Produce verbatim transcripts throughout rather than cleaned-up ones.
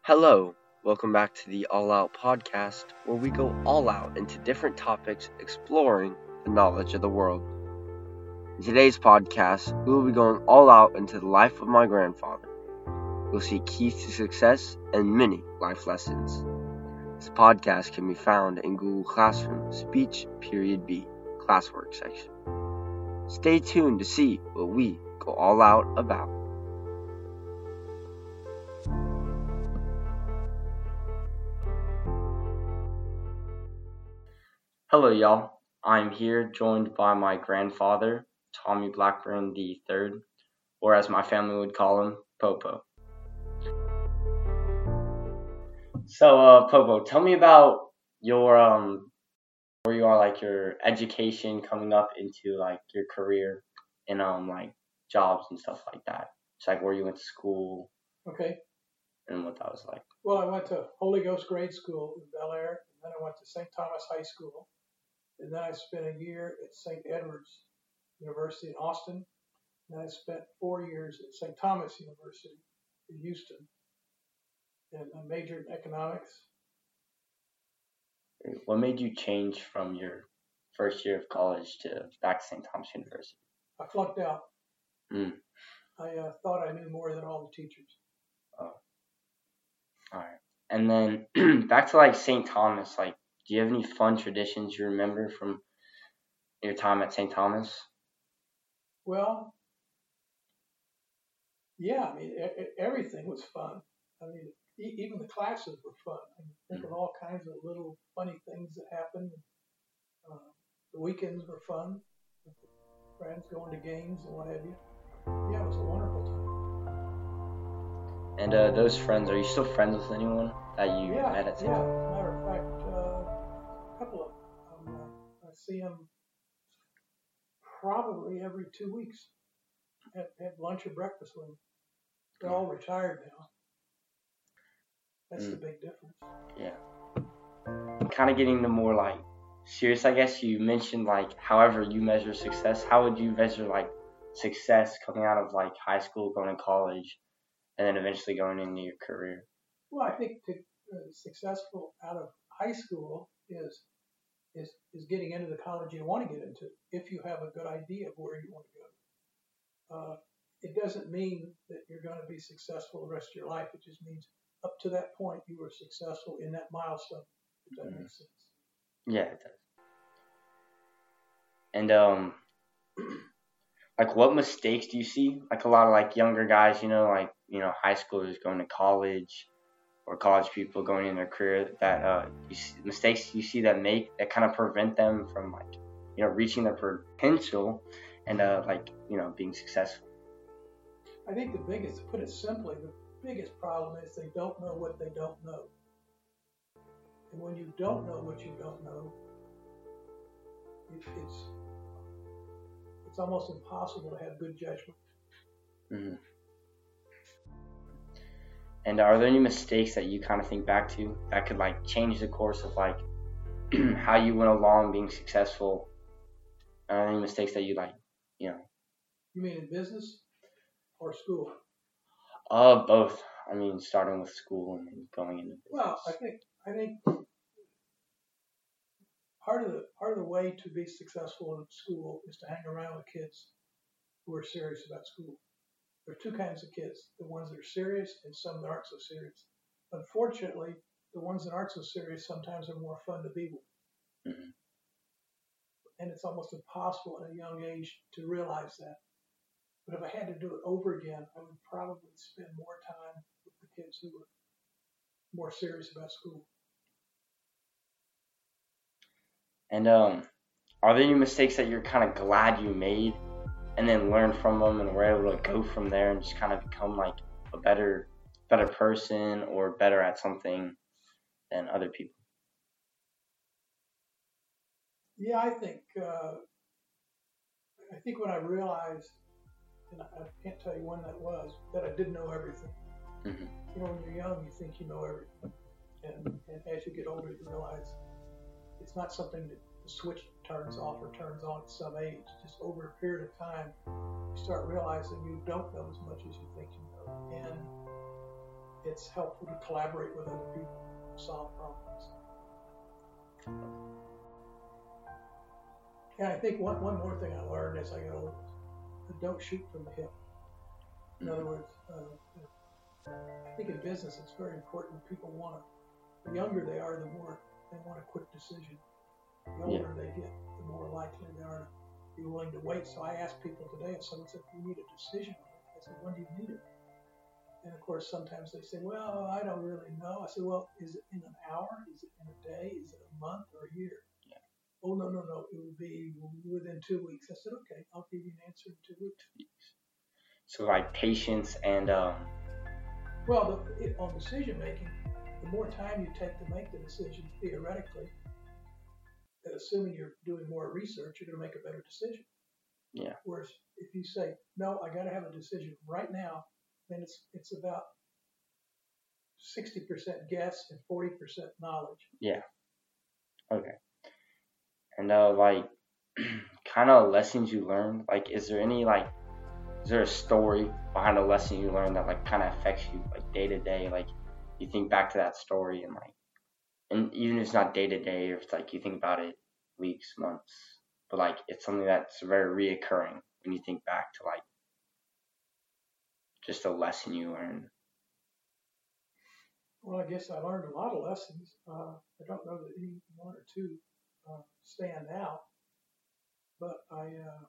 Hello, welcome back to the All Out podcast, where we go all out into different topics exploring the knowledge of the world. In today's podcast, we will be going all out into the life of my grandfather. We'll see keys to success and many life lessons. This podcast can be found in Google Classroom Speech Period B classwork section. Stay tuned to see what we go all out about. Hello, y'all. I'm here joined by my grandfather, Tommy Blackburn the third, or as my family would call him, Popo. So, uh, Popo, tell me about your um, where you are, like your education coming up into like your career and um, like jobs and stuff like that. It's like where you went to school Okay. and what that was like. Well, I went to Holy Ghost Grade School in Bel Air, and then I went to Saint Thomas High School, and then I spent a year at Saint Edward's University in Austin, and then I spent four years at Saint Thomas University in Houston, and I majored in economics. What made you change from your first year of college to back to Saint Thomas University? I flunked out. Mm. I uh, thought I knew more than all the teachers. Oh. All right. And then back to like Saint Thomas, like, do you have any fun traditions you remember from your time at Saint Thomas? Well, yeah, I mean, e- e- everything was fun. I mean, e- even the classes were fun. I can think of all kinds of little funny things that happened. Uh, the weekends were fun. With friends going to games and what have you. Yeah, it was a wonderful time. And uh, those friends, are you still friends with anyone that you Yeah, met at Saint yeah. Thomas? As a matter of fact, uh, a couple of them. Uh, I see them probably every two weeks. Have, have lunch or breakfast with them. They're all retired now. That's Mm. the big difference. Yeah. Kind of getting the more like serious, I guess. You mentioned like however you measure success. How would you measure like success coming out of like high school, going to college, and then eventually going into your career? Well, I think to, uh, successful out of high school is is is getting into the college you want to get into if you have a good idea of where you want to go. Uh, it doesn't mean that you're going to be successful the rest of your life. It just means up to that point you were successful in that milestone. If that Mhm. makes sense. Yeah, it does. And um, like what mistakes do you see? Like a lot of like younger guys, you know, like you know, high schoolers going to college, or college people going in their career that uh, you see, mistakes you see that make that kind of prevent them from like you know reaching their potential and uh, like you know being successful. I think the biggest, to put it simply, the biggest problem is they don't know what they don't know. And when you don't know what you don't know, it, it's it's almost impossible to have good judgment. Mm-hmm. And are there any mistakes that you kind of think back to that could like change the course of like how you went along being successful? Are there any mistakes that you like, you know? You mean in business or school? Uh, both. I mean, starting with school and then going into business. Well, I think I think part of the part of the way to be successful in school is to hang around with kids who are serious about school. There are two kinds of kids: the ones that are serious and some that aren't so serious. Unfortunately, the ones that aren't so serious sometimes are more fun to be with. Mm-hmm. And it's almost impossible at a young age to realize that. But if I had to do it over again, I would probably spend more time with the kids who were more serious about school. And um, are there any mistakes that you're kind of glad you made, and then learn from them, and were able to go from there and just kind of become like a better, better person or better at something than other people? Yeah, I think uh, I think when I realized, and I can't tell you when that was, that I didn't know everything. Mm-hmm. You know, when you're young, you think you know everything, and, and as you get older, you realize it's not something that the switch turns off or turns on at some age. Just over a period of time, you start realizing you don't know as much as you think you know. And it's helpful to collaborate with other people to solve problems. And I think one, one more thing I learned as I got older, don't shoot from the hip. In other words, uh, I think in business it's very important that people want to, the younger they are, the more they want a quick decision. The older yeah. they get, the more likely they are to be willing to wait. So I ask people today, if someone said, you need a decision, I said, when do you need it? And of course, sometimes they say, well, I don't really know. I said, well, is it in an hour? Is it in a day? Is it a month or a year? Yeah. Oh, no, no, no. It will be within two weeks. I said, okay, I'll give you an answer in two weeks. So like patience and... Um... Well, the, it, on decision making, the more time you take to make the decision, theoretically, assuming you're doing more research, you're going to make a better decision. Yeah. Whereas if you say, no, I got to have a decision right now, then it's it's about sixty percent guess and forty percent knowledge. Yeah. Okay. And uh, like, kind of lessons you learned. Like, is there any like, is there a story behind a lesson you learned that like kind of affects you like day to day? Like, you think back to that story and like, and even if it's not day to day, or if it's like you think about it weeks, months, but like it's something that's very reoccurring when you think back to like just a lesson you learned. Well, I guess I learned a lot of lessons. Uh, I don't know that any one or two uh, stand out, but I uh,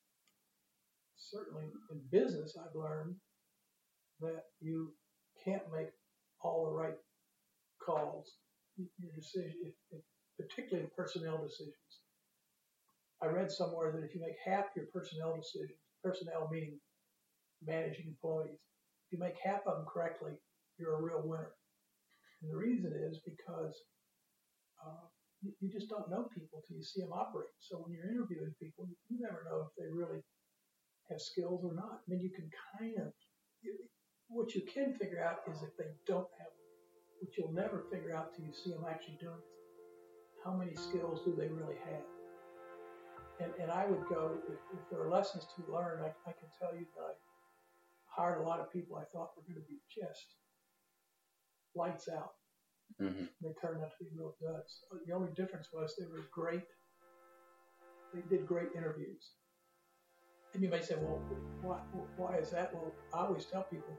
certainly in business I've learned that you can't make all the right calls. Your decision, if, if, particularly in personnel decisions. I read somewhere that if you make half your personnel decisions, personnel meaning managing employees, if you make half of them correctly, you're a real winner. And the reason is because uh, you, you just don't know people till you see them operate. So when you're interviewing people, you never know if they really have skills or not. I mean, you can kind of, what you can figure out is if they don't have them. What you'll never figure out till you see them actually doing it. How many skills do they really have? And, and I would go, if, if there are lessons to learn, I, I can tell you that I hired a lot of people I thought were going to be just lights out. Mm-hmm. They turned out to be real duds. The only difference was they were great. They did great interviews. And you may say, well, why, why is that? Well, I always tell people,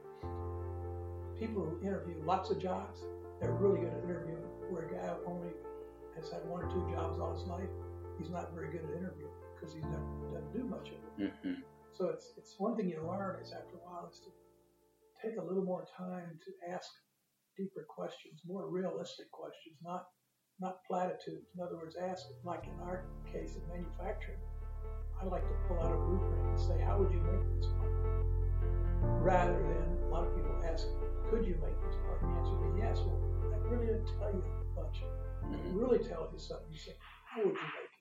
people who interview lots of jobs, they're really good at interviewing. Where a guy only has had one or two jobs all his life, he's not very good at interviewing because he doesn't do much of it. Mm-hmm. So it's it's one thing you learn is after a while is to take a little more time to ask deeper questions, more realistic questions, not not platitudes. In other words, ask, like in our case in manufacturing, I like to pull out a blueprint and say, how would you make this part? Rather than a lot of people ask, could you make this part? And the answer would be yes. Well, that really didn't tell you much. Mm-hmm. It really tells you something. You say, how would you make it?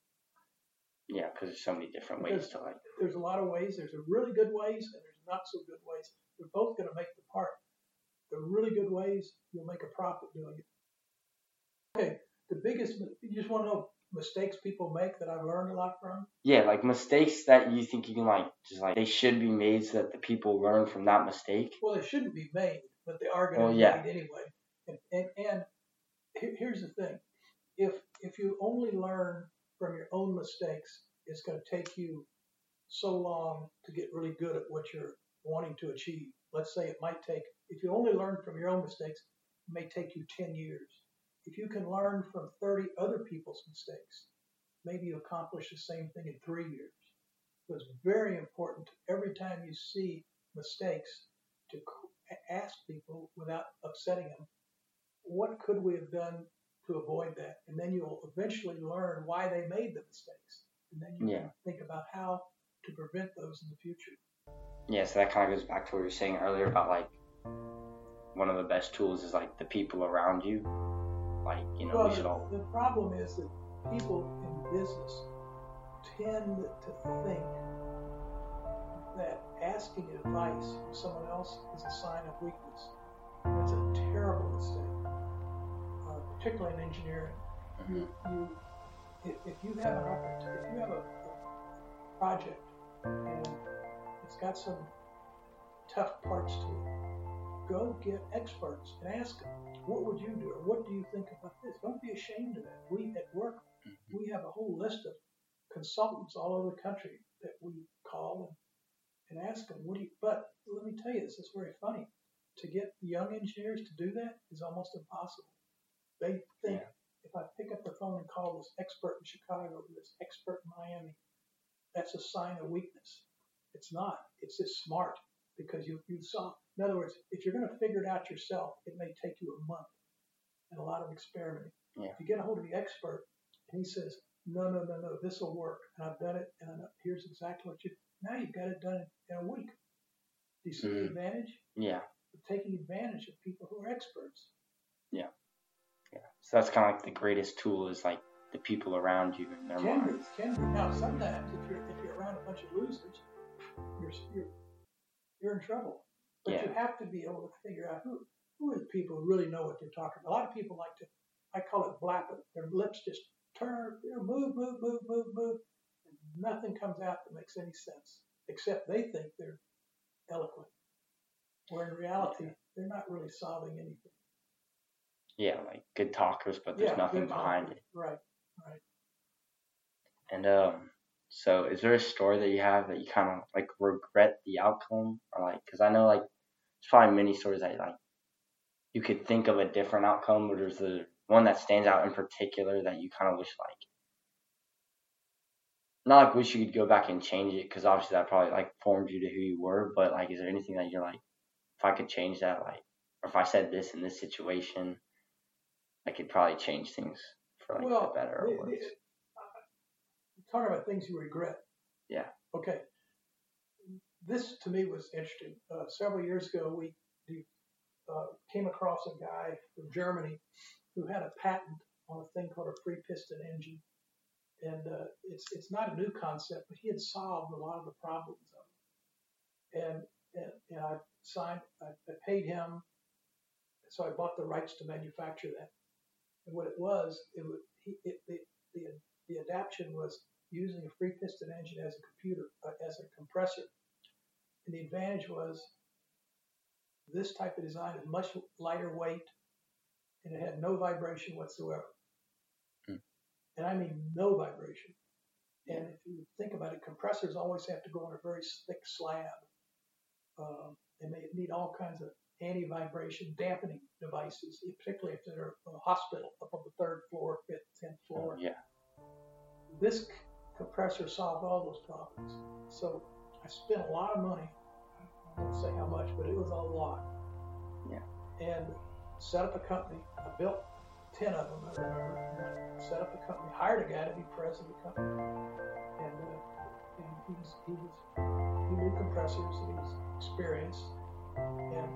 Yeah, because there's so many different because ways to like. There's a lot of ways. There's a really good ways and there's not so good ways. They're both going to make the part. The really good ways, you'll make a profit doing it. Okay, the biggest, you just want to know mistakes people make that I've learned a lot from? Yeah, like mistakes that you think you can like, just like, they should be made so that the people learn from that mistake. Well, they shouldn't be made, but they are going well, to be yeah. made anyway. And, and, and here's the thing. If, if you only learn from your own mistakes, it's going to take you so long to get really good at what you're wanting to achieve. Let's say it might take, if you only learn from your own mistakes, it may take you ten years. If you can learn from thirty other people's mistakes, maybe you accomplish the same thing in three years. So it's very important every time you see mistakes to ask people without upsetting them, what could we have done to avoid that? And then you'll eventually learn why they made the mistakes. And then you yeah. can think about how to prevent those in the future. Yeah, so that kind of goes back to what you were saying earlier about like one of the best tools is like the people around you. Like, you know, well, we should the, all... the problem is that people in business tend to think that asking advice from someone else is a sign of weakness. That's a terrible mistake, uh, particularly in engineering. Mm-hmm. You, you, if, if you have an opportunity, if you have a, a project and it's got some tough parts to it, go get experts and ask them, what would you do, or what do you think about this? Don't be ashamed of that. We at work, Mm-hmm. we have a whole list of consultants all over the country that we call and, and ask them, what do you, but let me tell you, this is very funny. To get young engineers to do that is almost impossible. They think, Yeah. if I pick up the phone and call this expert in Chicago, this expert in Miami, that's a sign of weakness. It's not. It's just smart, because you, you saw, in other words, if you're going to figure it out yourself, it may take you a month and a lot of experimenting. Yeah. If you get a hold of the expert and he says, no, no, no, no, this will work, and I've done it, and I know, here's exactly what you, now you've got it done in a week. Do you see Mm-hmm. the advantage? Yeah. Of taking advantage of people who are experts. Yeah. Yeah. So that's kind of like the greatest tool is like the people around you and their Can be, minds. can be. Now, sometimes if you're if you're around a bunch of losers, you're you're you're in trouble. But Yeah. you have to be able to figure out who who are the people who really know what they're talking about. A lot of people like to, I call it blapping. Their lips just turn, you know, move, move, move, move, move, and nothing comes out that makes any sense, except they think they're eloquent. Where in reality, Yeah. they're not really solving anything. Yeah, like good talkers, but there's Yeah, nothing good behind talkers. it. Right, right. And um, so is there a story that you have that you kind of like regret the outcome, or like, because I know like there's probably many stories that like you could think of a different outcome, but there's the one that stands out in particular that you kind of wish like, not like wish you could go back and change it, because obviously that probably like formed you to who you were, but like, is there anything that you're like, if I could change that, like, or if I said this in this situation, I could probably change things for like Well, the better or the- worse. the- talking about things you regret. Yeah. Okay. This to me was interesting. Uh, several years ago, we, we uh, came across a guy from Germany who had a patent on a thing called a free piston engine, and uh, it's it's not a new concept, but he had solved a lot of the problems of it. And and, and I signed, I, I paid him, so I bought the rights to manufacture that. And what it was, it would he, it, it, the the adaptation was using a free piston engine as a computer, uh, as a compressor. And the advantage was this type of design is much lighter weight, and it had no vibration whatsoever. Hmm. And I mean no vibration. And if you think about it, compressors always have to go on a very thick slab, um, and they need all kinds of anti-vibration dampening devices, particularly if they're in a hospital up on the third floor, fifth, tenth floor. Oh, yeah. This c- compressor solved all those problems. So I spent a lot of money. I won't say how much, but it was a lot. Yeah. And set up a company. I built ten of them, I remember. And I set up a company, hired a guy to be president of the company. And, uh, and he's, he was, he knew compressors, and he was experienced. And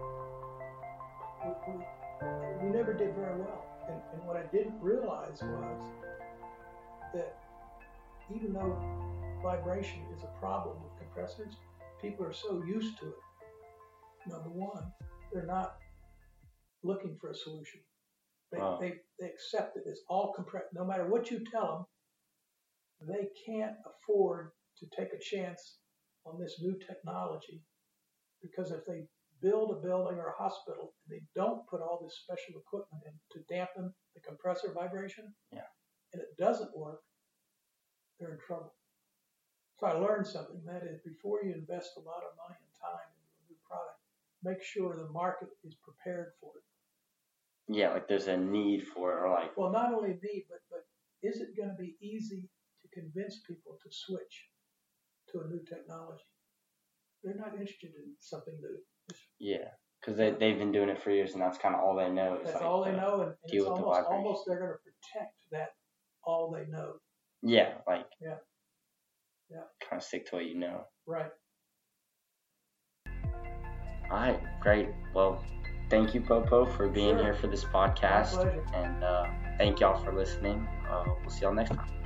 we, we, we never did very well. And, and what I didn't realize was that even though vibration is a problem with compressors, people are so used to it. Number one, they're not looking for a solution. They, Wow. they, they accept it as all compressed. No matter what you tell them, they can't afford to take a chance on this new technology, because if they build a building or a hospital and they don't put all this special equipment in to dampen the compressor vibration, yeah. and it doesn't work, they're in trouble. So I learned something, that is, before you invest a lot of money and time into a new product, make sure the market is prepared for it. Yeah, like there's a need for it, or like, Well, not only need, but, but is it going to be easy to convince people to switch to a new technology? They're not interested in something new. Just, yeah, because they, they've been doing it for years, and that's kind of all they know. Is that's like all they the- know, and, and deal it's with the almost, vibration. almost they're going to protect that all they know. Yeah, like, Yeah. Yeah. kind of stick to what you know. Right. All right, great. Well, thank you, Popo, for being Sure. here for this My podcast. pleasure. And uh, thank y'all for listening. Uh, we'll see y'all next time.